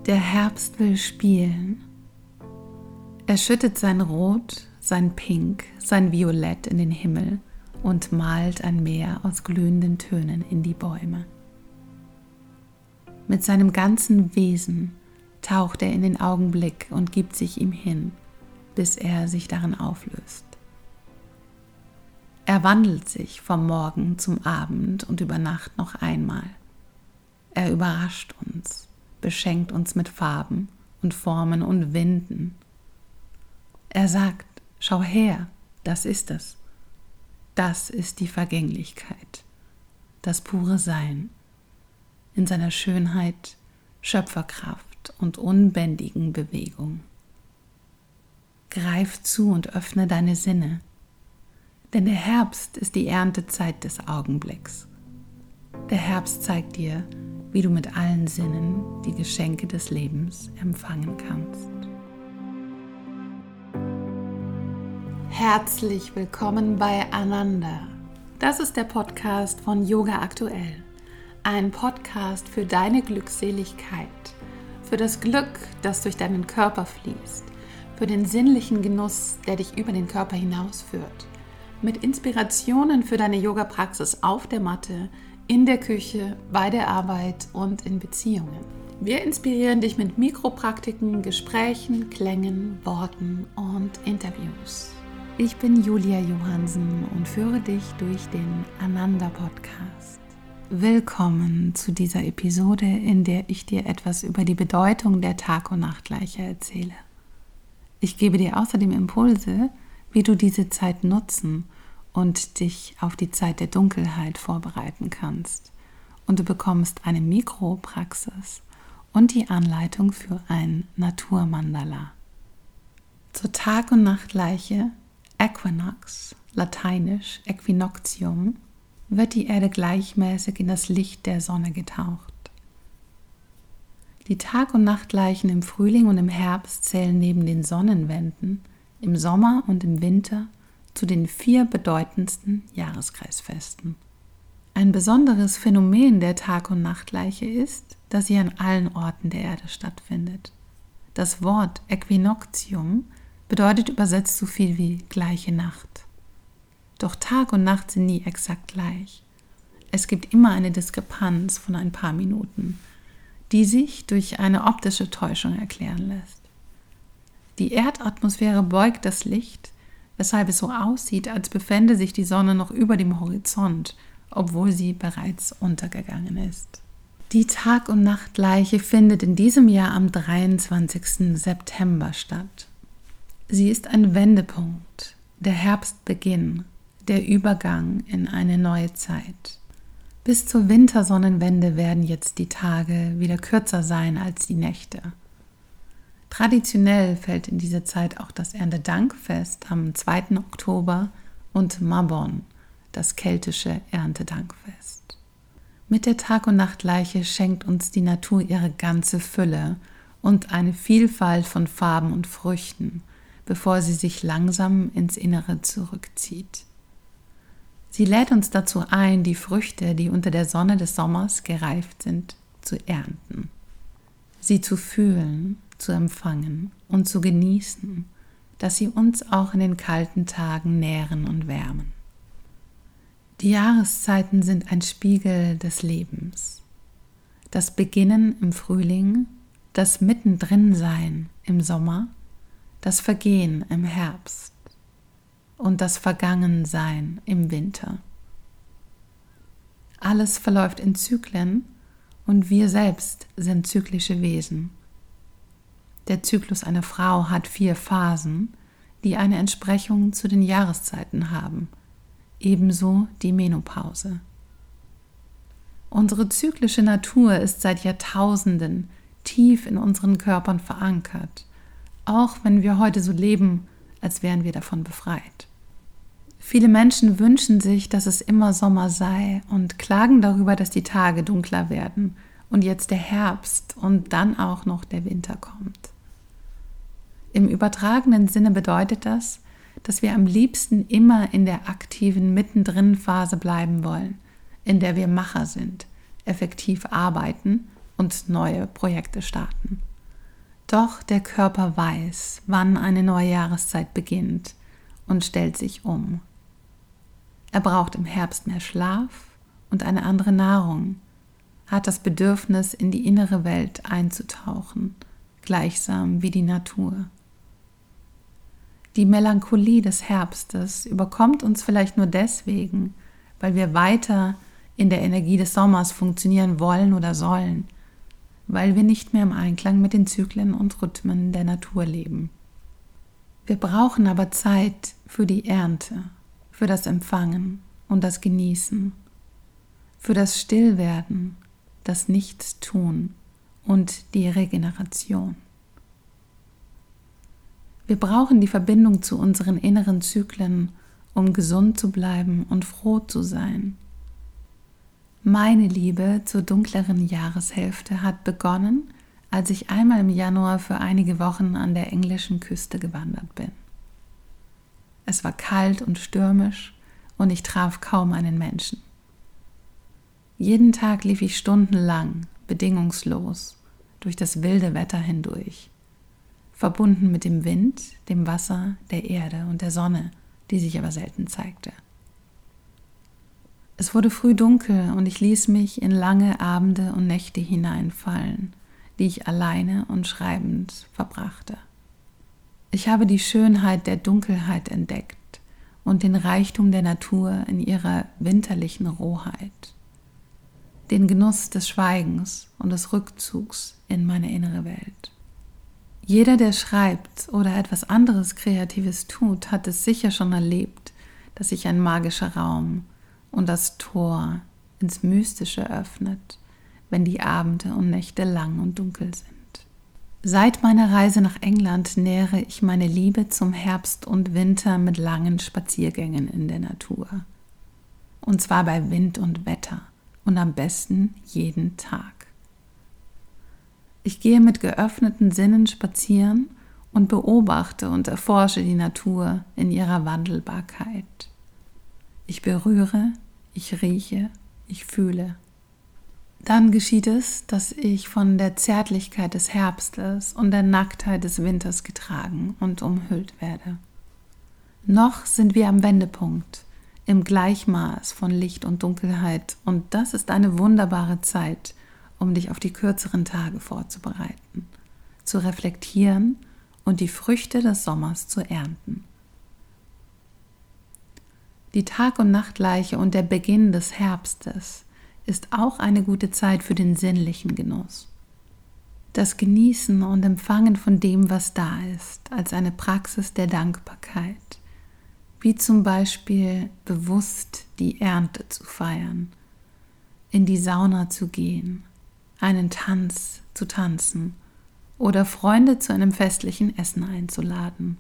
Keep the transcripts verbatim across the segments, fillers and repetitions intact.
Der Herbst will spielen. Er schüttet sein Rot, sein Pink, sein Violett in den Himmel und malt ein Meer aus glühenden Tönen in die Bäume. Mit seinem ganzen Wesen taucht er in den Augenblick und gibt sich ihm hin, bis er sich darin auflöst. Er wandelt sich vom Morgen zum Abend und über Nacht noch einmal. Er überrascht uns, beschenkt uns mit Farben und Formen und Winden. Er sagt, schau her, das ist es. Das ist die Vergänglichkeit, das pure Sein, in seiner Schönheit, Schöpferkraft und unbändigen Bewegung. Greif zu und öffne deine Sinne, denn der Herbst ist die Erntezeit des Augenblicks. Der Herbst zeigt dir, wie du mit allen Sinnen die Geschenke des Lebens empfangen kannst. Herzlich willkommen bei Ananda. Das ist der Podcast von Yoga Aktuell. Ein Podcast für deine Glückseligkeit, für das Glück, das durch deinen Körper fließt, für den sinnlichen Genuss, der dich über den Körper hinausführt, mit Inspirationen für deine Yoga-Praxis auf der Matte, in der Küche, bei der Arbeit und in Beziehungen. Wir inspirieren dich mit Mikropraktiken, Gesprächen, Klängen, Worten und Interviews. Ich bin Julia Johansen und führe dich durch den Ananda-Podcast. Willkommen zu dieser Episode, in der ich dir etwas über die Bedeutung der Tag- und Nachtgleiche erzähle. Ich gebe dir außerdem Impulse, wie du diese Zeit nutzen und dich auf die Zeit der Dunkelheit vorbereiten kannst. Und du bekommst eine Mikropraxis und die Anleitung für ein Naturmandala. Zur Tag- und Nachtgleiche, Equinox, lateinisch Equinoctium, wird die Erde gleichmäßig in das Licht der Sonne getaucht. Die Tag- und Nachtgleichen im Frühling und im Herbst zählen neben den Sonnenwenden im Sommer und im Winter zu den vier bedeutendsten Jahreskreisfesten. Ein besonderes Phänomen der Tag- und Nachtgleiche ist, dass sie an allen Orten der Erde stattfindet. Das Wort Equinoctium bedeutet übersetzt so viel wie gleiche Nacht. Doch Tag und Nacht sind nie exakt gleich. Es gibt immer eine Diskrepanz von ein paar Minuten, die sich durch eine optische Täuschung erklären lässt. Die Erdatmosphäre beugt das Licht, weshalb es so aussieht, als befände sich die Sonne noch über dem Horizont, obwohl sie bereits untergegangen ist. Die Tag- und Nachtgleiche findet in diesem Jahr am dreiundzwanzigsten September statt. Sie ist ein Wendepunkt, der Herbstbeginn, der Übergang in eine neue Zeit. Bis zur Wintersonnenwende werden jetzt die Tage wieder kürzer sein als die Nächte. Traditionell fällt in diese Zeit auch das Erntedankfest am zweiten Oktober und Mabon, das keltische Erntedankfest. Mit der Tag- und Nachtgleiche schenkt uns die Natur ihre ganze Fülle und eine Vielfalt von Farben und Früchten, bevor sie sich langsam ins Innere zurückzieht. Sie lädt uns dazu ein, die Früchte, die unter der Sonne des Sommers gereift sind, zu ernten. Sie zu fühlen, zu empfangen und zu genießen, dass sie uns auch in den kalten Tagen nähren und wärmen. Die Jahreszeiten sind ein Spiegel des Lebens. Das Beginnen im Frühling, das Mittendrin-Sein im Sommer, das Vergehen im Herbst und das Vergangensein im Winter. Alles verläuft in Zyklen und wir selbst sind zyklische Wesen. Der Zyklus einer Frau hat vier Phasen, die eine Entsprechung zu den Jahreszeiten haben, ebenso die Menopause. Unsere zyklische Natur ist seit Jahrtausenden tief in unseren Körpern verankert, auch wenn wir heute so leben, als wären wir davon befreit. Viele Menschen wünschen sich, dass es immer Sommer sei und klagen darüber, dass die Tage dunkler werden und jetzt der Herbst und dann auch noch der Winter kommt. Im übertragenen Sinne bedeutet das, dass wir am liebsten immer in der aktiven Mittendrin-Phase bleiben wollen, in der wir Macher sind, effektiv arbeiten und neue Projekte starten. Doch der Körper weiß, wann eine neue Jahreszeit beginnt und stellt sich um. Er braucht im Herbst mehr Schlaf und eine andere Nahrung, hat das Bedürfnis, in die innere Welt einzutauchen, gleichsam wie die Natur. Die Melancholie des Herbstes überkommt uns vielleicht nur deswegen, weil wir weiter in der Energie des Sommers funktionieren wollen oder sollen, weil wir nicht mehr im Einklang mit den Zyklen und Rhythmen der Natur leben. Wir brauchen aber Zeit für die Ernte, für das Empfangen und das Genießen, für das Stillwerden, das Nichtstun und die Regeneration. Wir brauchen die Verbindung zu unseren inneren Zyklen, um gesund zu bleiben und froh zu sein. Meine Liebe zur dunkleren Jahreshälfte hat begonnen, als ich einmal im Januar für einige Wochen an der englischen Küste gewandert bin. Es war kalt und stürmisch und ich traf kaum einen Menschen. Jeden Tag lief ich stundenlang, bedingungslos, durch das wilde Wetter hindurch, verbunden mit dem Wind, dem Wasser, der Erde und der Sonne, die sich aber selten zeigte. Es wurde früh dunkel und ich ließ mich in lange Abende und Nächte hineinfallen, die ich alleine und schreibend verbrachte. Ich habe die Schönheit der Dunkelheit entdeckt und den Reichtum der Natur in ihrer winterlichen Rohheit, den Genuss des Schweigens und des Rückzugs in meine innere Welt. Jeder, der schreibt oder etwas anderes Kreatives tut, hat es sicher schon erlebt, dass sich ein magischer Raum und das Tor ins Mystische öffnet, wenn die Abende und Nächte lang und dunkel sind. Seit meiner Reise nach England nähere ich meine Liebe zum Herbst und Winter mit langen Spaziergängen in der Natur. Und zwar bei Wind und Wetter und am besten jeden Tag. Ich gehe mit geöffneten Sinnen spazieren und beobachte und erforsche die Natur in ihrer Wandelbarkeit. Ich berühre, ich rieche, ich fühle. Dann geschieht es, dass ich von der Zärtlichkeit des Herbstes und der Nacktheit des Winters getragen und umhüllt werde. Noch sind wir am Wendepunkt, im Gleichmaß von Licht und Dunkelheit, und das ist eine wunderbare Zeit, um dich auf die kürzeren Tage vorzubereiten, zu reflektieren und die Früchte des Sommers zu ernten. Die Tag- und Nachtgleiche und der Beginn des Herbstes ist auch eine gute Zeit für den sinnlichen Genuss. Das Genießen und Empfangen von dem, was da ist, als eine Praxis der Dankbarkeit, wie zum Beispiel bewusst die Ernte zu feiern, in die Sauna zu gehen, einen Tanz zu tanzen oder Freunde zu einem festlichen Essen einzuladen.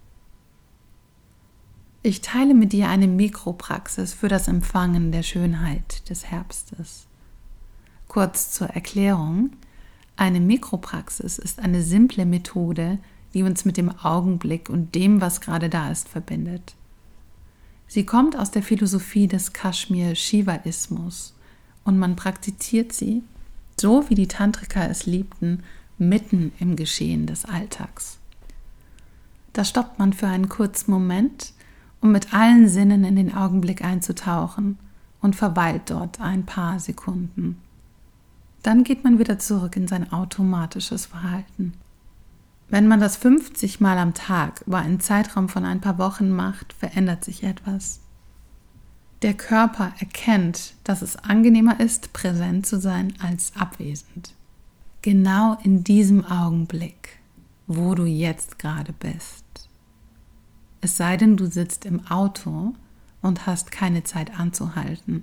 Ich teile mit dir eine Mikropraxis für das Empfangen der Schönheit des Herbstes. Kurz zur Erklärung: Eine Mikropraxis ist eine simple Methode, die uns mit dem Augenblick und dem, was gerade da ist, verbindet. Sie kommt aus der Philosophie des Kashmir-Shivaismus und man praktiziert sie, so wie die Tantriker es liebten, mitten im Geschehen des Alltags. Da stoppt man für einen kurzen Moment, um mit allen Sinnen in den Augenblick einzutauchen, und verweilt dort ein paar Sekunden. Dann geht man wieder zurück in sein automatisches Verhalten. Wenn man das fünfzig Mal am Tag über einen Zeitraum von ein paar Wochen macht, verändert sich etwas. Der Körper erkennt, dass es angenehmer ist, präsent zu sein als abwesend. Genau in diesem Augenblick, wo du jetzt gerade bist. Es sei denn, du sitzt im Auto und hast keine Zeit anzuhalten.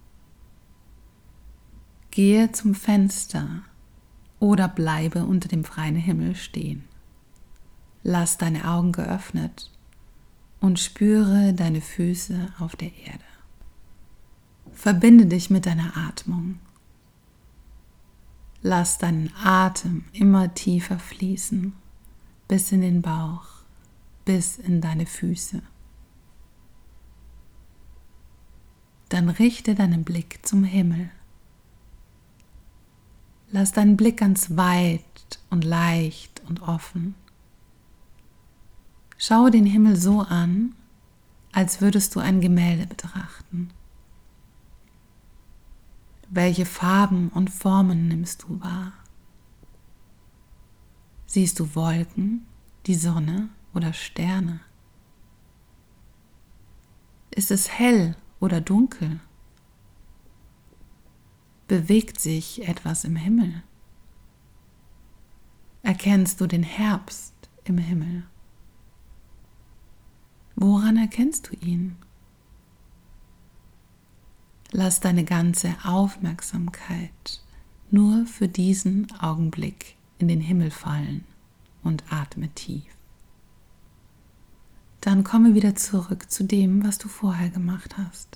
Gehe zum Fenster oder bleibe unter dem freien Himmel stehen. Lass deine Augen geöffnet und spüre deine Füße auf der Erde. Verbinde dich mit deiner Atmung. Lass deinen Atem immer tiefer fließen, bis in den Bauch, bis in deine Füße. Dann richte deinen Blick zum Himmel. Lass deinen Blick ganz weit und leicht und offen. Schaue den Himmel so an, als würdest du ein Gemälde betrachten. Welche Farben und Formen nimmst du wahr? Siehst du Wolken, die Sonne oder Sterne? Ist es hell oder dunkel? Bewegt sich etwas im Himmel? Erkennst du den Herbst im Himmel? Woran erkennst du ihn? Lass deine ganze Aufmerksamkeit nur für diesen Augenblick in den Himmel fallen und atme tief. Dann komme wieder zurück zu dem, was du vorher gemacht hast.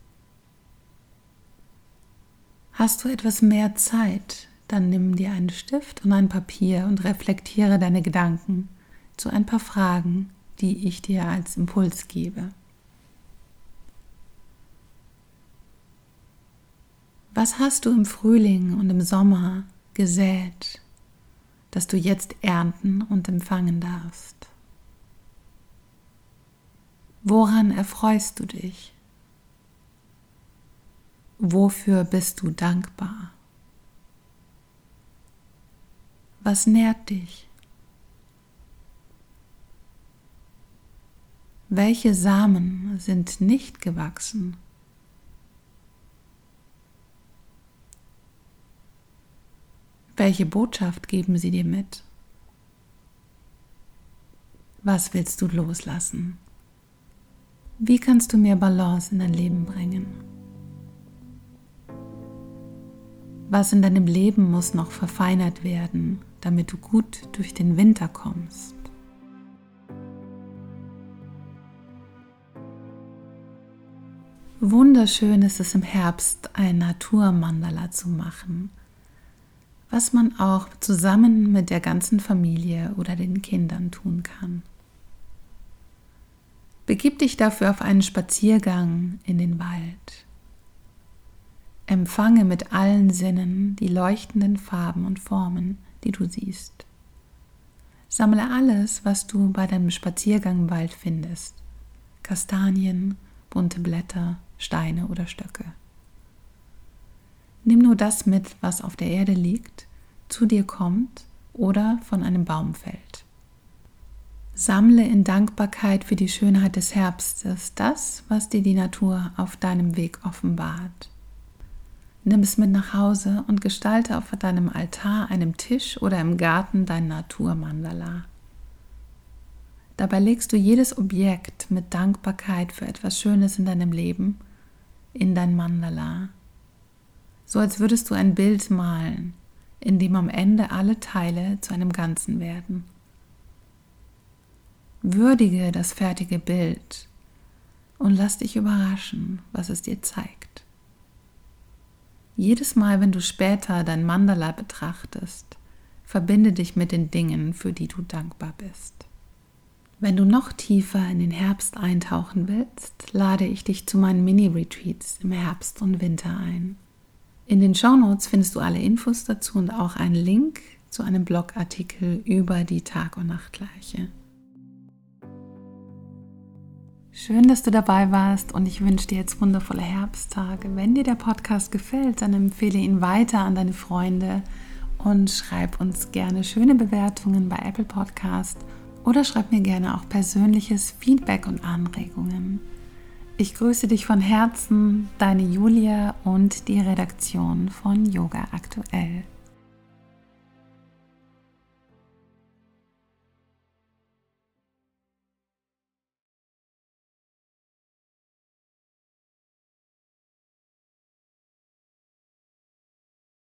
Hast du etwas mehr Zeit, dann nimm dir einen Stift und ein Papier und reflektiere deine Gedanken zu ein paar Fragen, die ich dir als Impuls gebe. Was hast du im Frühling und im Sommer gesät, das du jetzt ernten und empfangen darfst? Woran erfreust du dich? Wofür bist du dankbar? Was nährt dich? Welche Samen sind nicht gewachsen? Welche Botschaft geben sie dir mit? Was willst du loslassen? Wie kannst du mehr Balance in dein Leben bringen? Was in deinem Leben muss noch verfeinert werden, damit du gut durch den Winter kommst? Wunderschön ist es im Herbst, ein Naturmandala zu machen, was man auch zusammen mit der ganzen Familie oder den Kindern tun kann. Begib dich dafür auf einen Spaziergang in den Wald. Empfange mit allen Sinnen die leuchtenden Farben und Formen, die du siehst. Sammle alles, was du bei deinem Spaziergang im Wald findest. Kastanien, bunte Blätter, Steine oder Stöcke. Nimm nur das mit, was auf der Erde liegt, zu dir kommt oder von einem Baum fällt. Sammle in Dankbarkeit für die Schönheit des Herbstes das, was dir die Natur auf deinem Weg offenbart. Nimm es mit nach Hause und gestalte auf deinem Altar, einem Tisch oder im Garten dein Naturmandala. Dabei legst du jedes Objekt mit Dankbarkeit für etwas Schönes in deinem Leben in dein Mandala. So als würdest du ein Bild malen, in dem am Ende alle Teile zu einem Ganzen werden. Würdige das fertige Bild und lass dich überraschen, was es dir zeigt. Jedes Mal, wenn du später dein Mandala betrachtest, verbinde dich mit den Dingen, für die du dankbar bist. Wenn du noch tiefer in den Herbst eintauchen willst, lade ich dich zu meinen Mini-Retreats im Herbst und Winter ein. In den Shownotes findest du alle Infos dazu und auch einen Link zu einem Blogartikel über die Tag- und Nachtgleiche. Schön, dass du dabei warst und ich wünsche dir jetzt wundervolle Herbsttage. Wenn dir der Podcast gefällt, dann empfehle ihn weiter an deine Freunde und schreib uns gerne schöne Bewertungen bei Apple Podcast oder schreib mir gerne auch persönliches Feedback und Anregungen. Ich grüße dich von Herzen, deine Julia und die Redaktion von Yoga Aktuell.